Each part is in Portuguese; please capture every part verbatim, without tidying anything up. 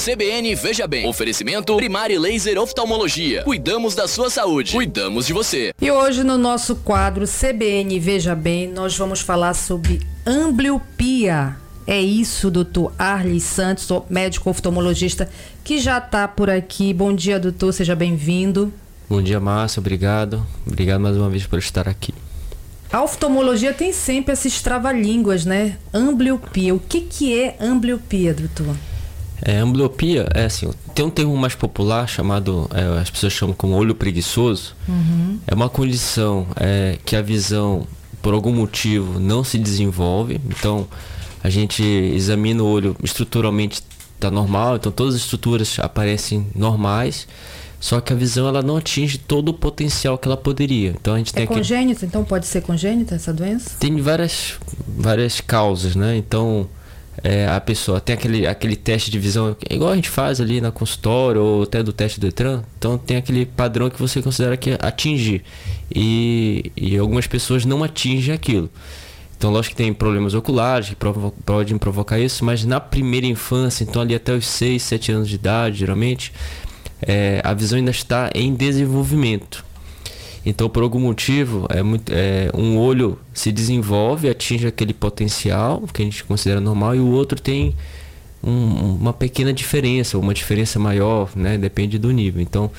C B N Veja Bem. Oferecimento Primari Laser Oftalmologia. Cuidamos da sua saúde. Cuidamos de você. E hoje no nosso quadro C B N Veja Bem, nós vamos falar sobre ambliopia. É isso, doutor Arley Santos, médico oftalmologista, que já está por aqui. Bom dia, doutor, seja bem-vindo. Bom dia, Márcia, obrigado. Obrigado mais uma vez por estar aqui. A oftalmologia tem sempre esses trava-línguas, né? Ambliopia. O que, que é ambliopia, doutor? É, ambliopia é assim, tem um termo mais popular chamado, é, as pessoas chamam como olho preguiçoso. Uhum. É uma condição é, que a visão, por algum motivo, não se desenvolve. Então, a gente examina o olho, estruturalmente está normal, então todas as estruturas aparecem normais. Só que a visão ela não atinge todo o potencial que ela poderia. Então a gente tem é congênita? Aqui... Então pode ser congênita essa doença? Tem várias, várias causas, né? Então é, a pessoa tem aquele, aquele teste de visão, igual a gente faz ali na consultório ou até do teste do Detran. Então tem aquele padrão que você considera que atingir. E, e algumas pessoas não atingem aquilo. Então lógico que tem problemas oculares que provo- podem provocar isso, mas na primeira infância, então ali até os seis, sete anos de idade, geralmente... É, a visão ainda está em desenvolvimento. Então, por algum motivo, é muito, é, um olho se desenvolve, atinge aquele potencial que a gente considera normal, e o outro tem um, uma pequena diferença, uma diferença maior, né? Depende do nível. Então,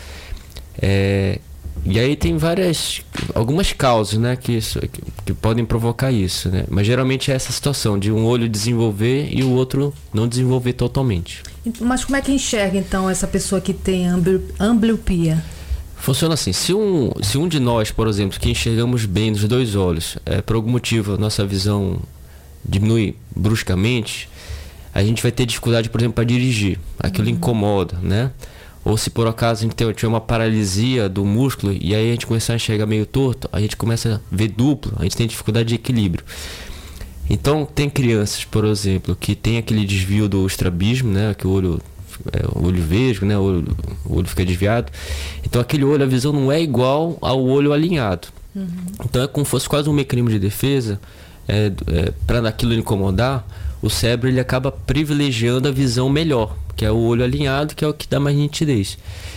é, e aí tem várias, algumas causas, né? que, isso, que, que podem provocar isso, né? Mas geralmente é essa situação de um olho desenvolver e o outro não desenvolver totalmente. Mas como é que enxerga, então, essa pessoa que tem ambliopia? Funciona assim, se um, se um de nós, por exemplo, que enxergamos bem nos dois olhos, é, por algum motivo a nossa visão diminui bruscamente, a gente vai ter dificuldade, por exemplo, para dirigir. Aquilo uhum. incomoda, né? Ou se por acaso a gente tiver uma paralisia do músculo e aí a gente começar a enxergar meio torto, a gente começa a ver duplo, a gente tem dificuldade de equilíbrio. Então, tem crianças, por exemplo, que tem aquele desvio do estrabismo, né? Que o olho, é, o olho vesgo, né? O olho, o olho fica desviado. Então, aquele olho, a visão não é igual ao olho alinhado. Uhum. Então, é como se fosse quase um mecanismo de defesa. É, é, para aquilo incomodar, o cérebro ele acaba privilegiando a visão melhor, que é o olho alinhado, que é o que dá mais nitidez.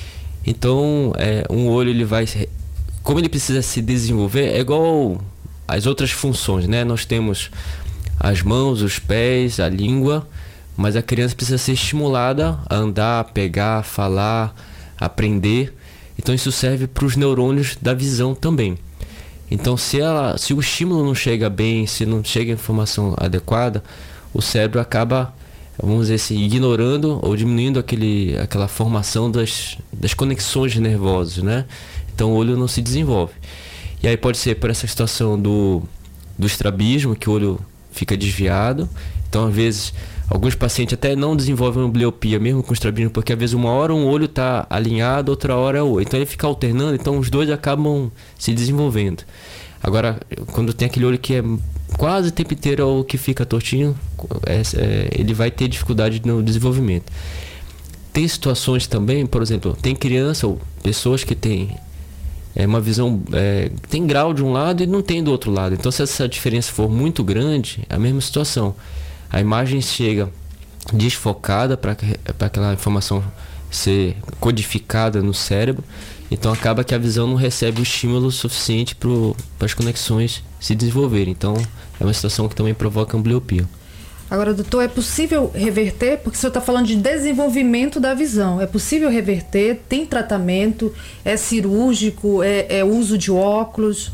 Então, é, um olho, ele vai... Como ele precisa se desenvolver, é igual às outras funções, né? Nós temos... as mãos, os pés, a língua, mas a criança precisa ser estimulada a andar, pegar, falar, aprender. Então isso serve para os neurônios da visão também. Então se, ela, se o estímulo não chega bem, se não chega a informação adequada, o cérebro acaba, vamos dizer assim, ignorando ou diminuindo aquele, aquela formação das, das conexões nervosas, né? Então o olho não se desenvolve. E aí pode ser por essa situação do, do estrabismo, que o olho fica desviado. Então às vezes alguns pacientes até não desenvolvem ambliopia mesmo com estrabismo, porque às vezes uma hora um olho está alinhado, outra hora é o outro. Então ele fica alternando, então os dois acabam se desenvolvendo. Agora, quando tem aquele olho que é quase o tempo inteiro o que fica tortinho, é, é, ele vai ter dificuldade no desenvolvimento. Tem situações também, por exemplo, tem criança ou pessoas que têm É uma visão, é, tem grau de um lado e não tem do outro lado. Então se essa diferença for muito grande, é a mesma situação. A imagem chega desfocada para aquela informação ser codificada no cérebro. Então acaba que a visão não recebe o estímulo suficiente para as conexões se desenvolverem. Então é uma situação que também provoca ambliopia. Agora, doutor, é possível reverter? Porque o senhor está falando de desenvolvimento da visão. É possível reverter? Tem tratamento? É cirúrgico? É, é uso de óculos?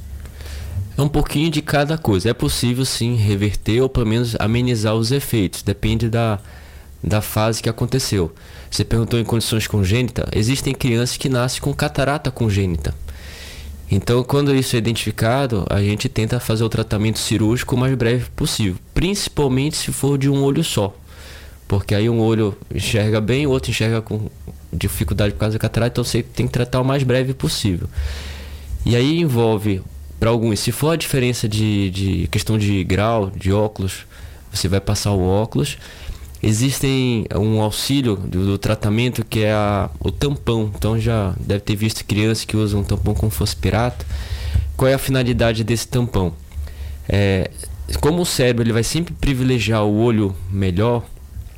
É um pouquinho de cada coisa. É possível, sim, reverter ou pelo menos amenizar os efeitos. Depende da, da fase que aconteceu. Você perguntou em condições congênitas. Existem crianças que nascem com catarata congênita. Então, quando isso é identificado, a gente tenta fazer o tratamento cirúrgico o mais breve possível, principalmente se for de um olho só, porque aí um olho enxerga bem, o outro enxerga com dificuldade por causa da catarata, então você tem que tratar o mais breve possível. E aí envolve, para alguns, se for a diferença de, de questão de grau, de óculos, você vai passar o óculos. Existem um auxílio do, do tratamento que é a, o tampão. Então já deve ter visto crianças que usam um tampão como fosse pirata. Qual é a finalidade desse tampão? É, como o cérebro ele vai sempre privilegiar o olho melhor,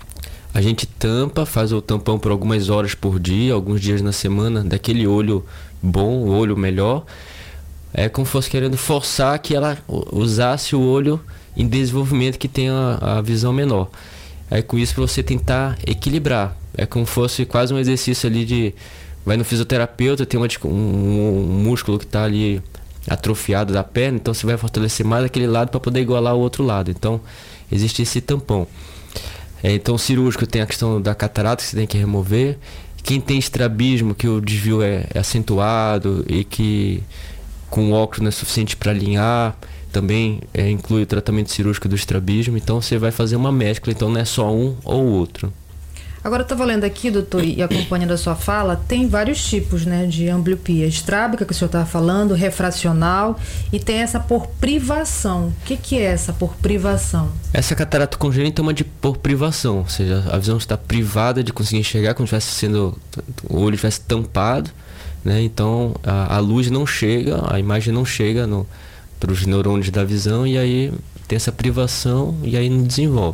A gente tampa, faz o tampão por algumas horas por dia, alguns dias na semana, daquele olho bom, o olho melhor. É como se fosse querendo forçar que ela usasse o olho em desenvolvimento que tenha a visão menor. Aí com isso, para você tentar equilibrar. É como se fosse quase um exercício ali de... Vai no fisioterapeuta, tem uma, um, um músculo que está ali atrofiado da perna, então você vai fortalecer mais aquele lado para poder igualar o outro lado. Então, existe esse tampão. É, então, o cirúrgico tem a questão da catarata que você tem que remover. Quem tem estrabismo, que o desvio é, é acentuado e que com o óculos não é suficiente para alinhar, também é, inclui o tratamento cirúrgico do estrabismo. Então, você vai fazer uma mescla, então não é só um ou outro. Agora, eu estou lendo aqui, doutor, e acompanhando a sua fala, tem vários tipos, né, de ambliopia. Estrábica, que o senhor estava falando, refracional, e tem essa por privação. O que, que é essa por privação? Essa catarata congênita é uma de por privação, ou seja, a visão está privada de conseguir enxergar, como se estivesse sendo, o olho estivesse tampado, né? Então a, a luz não chega, a imagem não chega para os neurônios da visão, e aí tem essa privação e aí não desenvolve.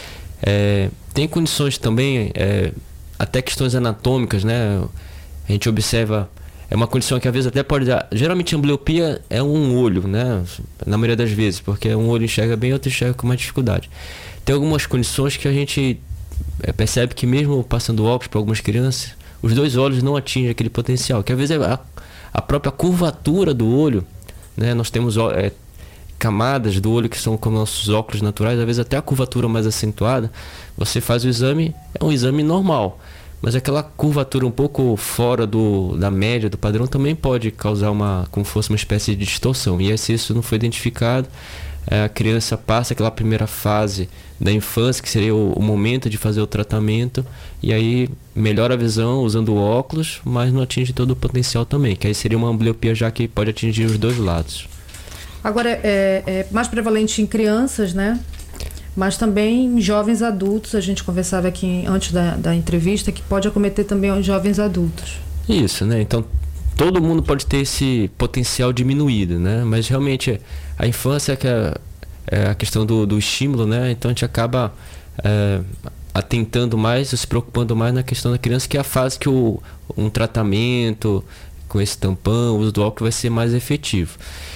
É, tem condições também, é, até questões anatômicas, né? A gente observa, é uma condição que às vezes até pode dar. Geralmente a ambliopia é um olho, né? Na maioria das vezes, porque um olho enxerga bem e outro enxerga com mais dificuldade. Tem algumas condições que a gente é, percebe que mesmo passando óculos para algumas crianças, os dois olhos não atingem aquele potencial, que às vezes é a, a própria curvatura do olho, né? Nós temos é, camadas do olho que são como nossos óculos naturais, às vezes até a curvatura mais acentuada. Você faz o exame, é um exame normal, mas aquela curvatura um pouco fora do, da média, do padrão, também pode causar uma, como se fosse uma espécie de distorção. E aí, se isso não foi identificado, é, a criança passa aquela primeira fase da infância, que seria o, o momento de fazer o tratamento, e aí melhora a visão usando óculos, mas não atinge todo o potencial também, que aí seria uma ambliopia já que pode atingir os dois lados. Agora, é, é mais prevalente em crianças, né? Mas também em jovens adultos. A gente conversava aqui antes da, da entrevista que pode acometer também os jovens adultos. Isso, né? Então, todo mundo pode ter esse potencial diminuído, né? Mas realmente a infância que é, é a questão do, do estímulo, né? Então a gente acaba é, atentando mais, se preocupando mais na questão da criança, que é a fase que o, um tratamento com esse tampão, o uso do óculos vai ser mais efetivo.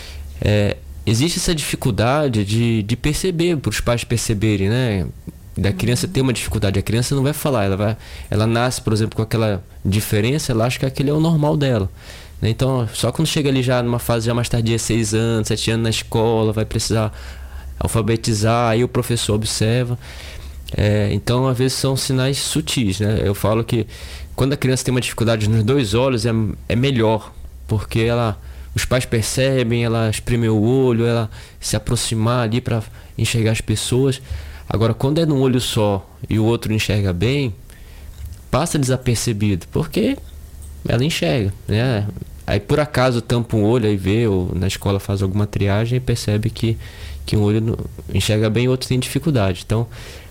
É, existe essa dificuldade de, de perceber, para os pais perceberem, né? Da criança ter uma dificuldade. A criança não vai falar, ela, vai, ela nasce, por exemplo, com aquela diferença, ela acha que aquele é o normal dela, né? Então, só quando chega ali já numa fase já mais tardia, seis anos, sete anos na escola, vai precisar alfabetizar, aí o professor observa. É, então, às vezes são sinais sutis, né? Eu falo que quando a criança tem uma dificuldade nos dois olhos, é, é melhor, porque ela... Os pais percebem, ela espremer o olho, ela se aproximar ali para enxergar as pessoas. Agora, quando é num olho só e o outro enxerga bem, passa desapercebido, porque ela enxerga, né? Aí por acaso tampa um olho e vê, ou na escola faz alguma triagem e percebe que, que um olho enxerga bem e o outro tem dificuldade. Então,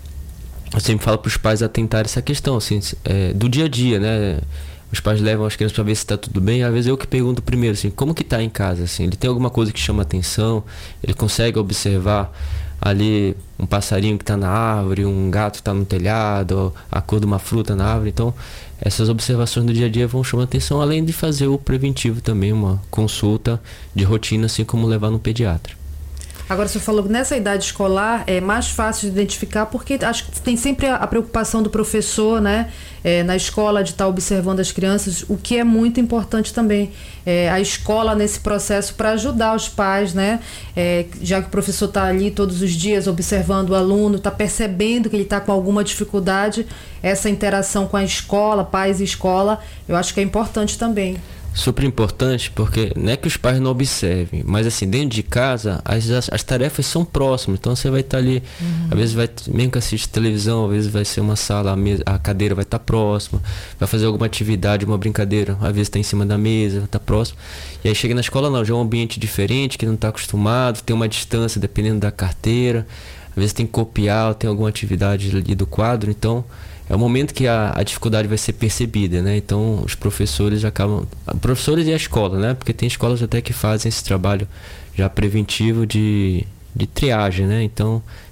eu sempre falo para os pais atentar essa questão, assim, é, do dia a dia, né? Os pais levam as crianças para ver se está tudo bem. Às vezes eu que pergunto primeiro, assim, como que está em casa? Assim, ele tem alguma coisa que chama atenção? Ele consegue observar ali um passarinho que está na árvore, um gato que está no telhado, a cor de uma fruta na árvore? Então, essas observações do dia a dia vão chamar atenção, além de fazer o preventivo também, uma consulta de rotina, assim como levar no pediatra. Agora, você falou que nessa idade escolar é mais fácil de identificar, porque acho que tem sempre a, a preocupação do professor, né, é, na escola, de estar observando as crianças, o que é muito importante também. É, a escola nesse processo para ajudar os pais, né, é, já que o professor está ali todos os dias observando o aluno, está percebendo que ele está com alguma dificuldade, essa interação com a escola, pais e escola, eu acho que é importante também. Super importante, porque não é que os pais não observem, mas assim, dentro de casa as, as, as tarefas são próximas, então você vai estar ali, uhum. Às vezes vai, mesmo que assiste televisão, às vezes vai ser uma sala, a, mesa, a cadeira vai estar próxima, vai fazer alguma atividade, uma brincadeira, às vezes está em cima da mesa, vai estar próximo, e aí chega na escola, não, já é um ambiente diferente, que não está acostumado, tem uma distância dependendo da carteira, às vezes tem que copiar, tem alguma atividade ali do quadro, então é o momento que a, a dificuldade vai ser percebida, né? Então os professores acabam, professores e a escola, né? Porque tem escolas até que fazem esse trabalho já preventivo de, de triagem, né? Então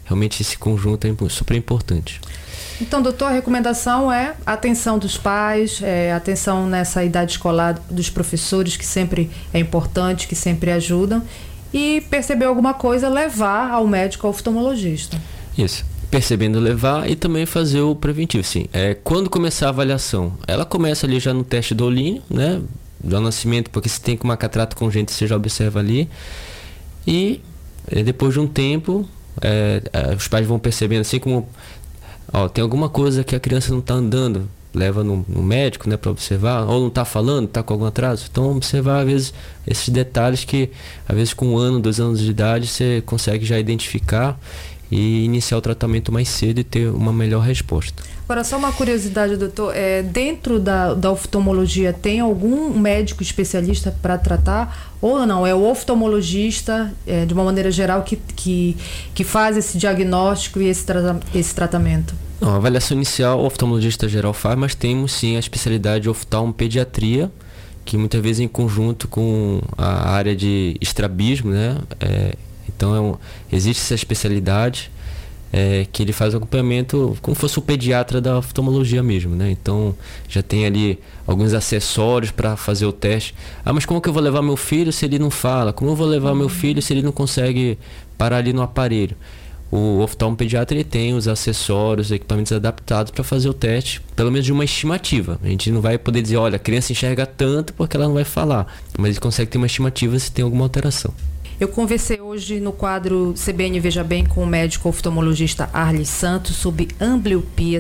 realmente esse conjunto é super importante. Então, doutor, a recomendação é atenção dos pais, é, atenção nessa idade escolar dos professores, que sempre é importante, que sempre ajudam, e perceber alguma coisa, levar ao médico oftalmologista. Isso. Percebendo, levar e também fazer o preventivo, sim. É, quando começar a avaliação, ela começa ali já no teste do olhinho, né? Do nascimento, porque se tem uma catarata congênita, você já observa ali. E depois de um tempo, é, os pais vão percebendo assim como... Ó, tem alguma coisa que a criança não está andando, leva no, no médico, né, para observar, ou não está falando, está com algum atraso. Então, observar, às vezes, esses detalhes que, às vezes, com um ano, dois anos de idade, você consegue já identificar e iniciar o tratamento mais cedo e ter uma melhor resposta. Agora, só uma curiosidade, doutor, é, dentro da, da oftalmologia, tem algum médico especialista para tratar? Ou não, é o oftalmologista, é, de uma maneira geral, que, que, que faz esse diagnóstico e esse, tra- esse tratamento? Não, a avaliação inicial, o oftalmologista geral faz, mas temos sim a especialidade de oftalmopediatria, que muitas vezes em conjunto com a área de estrabismo, né? É, então é um, existe essa especialidade, é, que ele faz o acompanhamento como se fosse o pediatra da oftalmologia mesmo, né? Então já tem ali alguns acessórios para fazer o teste. Ah, mas como que eu vou levar meu filho se ele não fala? Como eu vou levar meu filho se ele não consegue parar ali no aparelho? O oftalmopediatra, ele tem os acessórios, equipamentos adaptados para fazer o teste, pelo menos de uma estimativa. A gente não vai poder dizer, olha, a criança enxerga tanto porque ela não vai falar, mas ele consegue ter uma estimativa se tem alguma alteração. Eu conversei hoje no quadro C B N Veja Bem com o médico oftalmologista Arlis Santos sobre ambliopia.